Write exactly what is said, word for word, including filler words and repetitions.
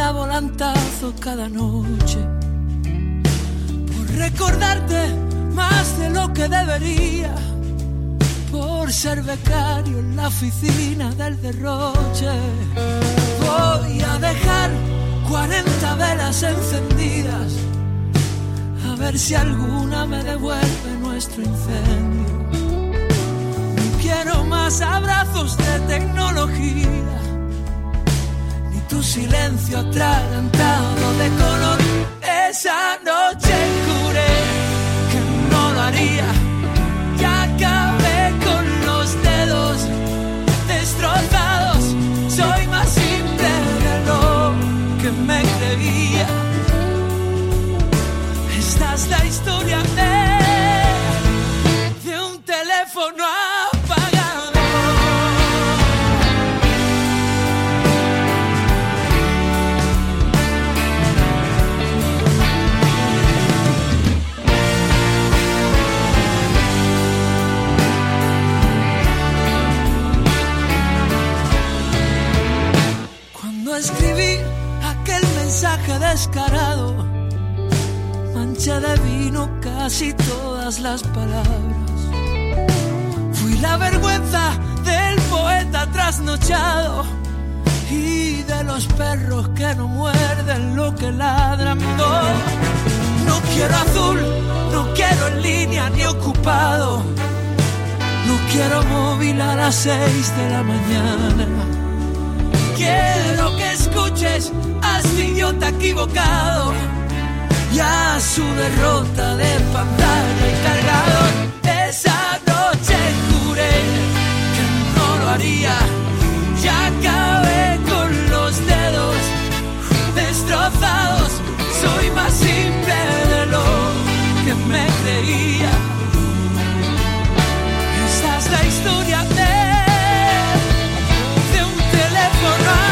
a volantazo cada noche, por recordarte más de lo que debería, por ser becario en la oficina del derroche. Voy a dejar cuarenta velas encendidas, a ver si alguna me devuelve nuestro incendio. No quiero más abrazos de tecnología, ni tu silencio atragantado de color. Esa noche juré que no lo haría, ya acabé con los dedos destrozados. Soy más simple de lo que me creía. Esta es la historia de, de un teléfono apagado. Cuando escribí aquel mensaje descarado, manché de vino casi todas las palabras. Fui la vergüenza del poeta trasnochado y de los perros que no muerden lo que ladran. No, no quiero azul, no quiero en línea ni ocupado, no quiero móvil a las seis de la mañana. Quiero que escuches a este idiota equivocado y a su derrota de pantalla y cargador. Esa noche juré que no lo haría, ya acabé con los dedos destrozados. Soy más simple de lo que me creía. Esa es la historia de, de un teléfono